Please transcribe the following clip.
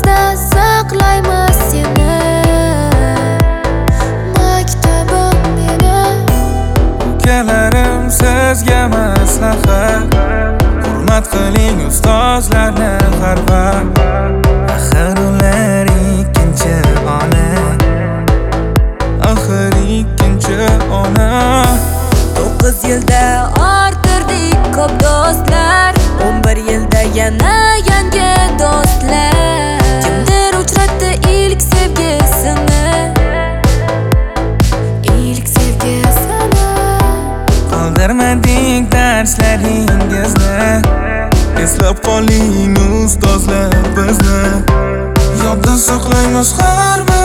yodimizda saqlaymiz seni. Maktabim meni. Ukalarim sizga maslahat, hurmat qiling ustozlarni har vaqt. Axir ular ikkinchi ona, axir ikkinchi ona. 9 yilda orttirdik ko'p do'stlar, 11 yilda yana yangi do'stlar. Kimdir uchratdi ilk sevgisini, ilk sevgisini. Qoldirmadik darslaringizni, eslab qoling ustozlar bizni. Yodda saqlaymiz har bir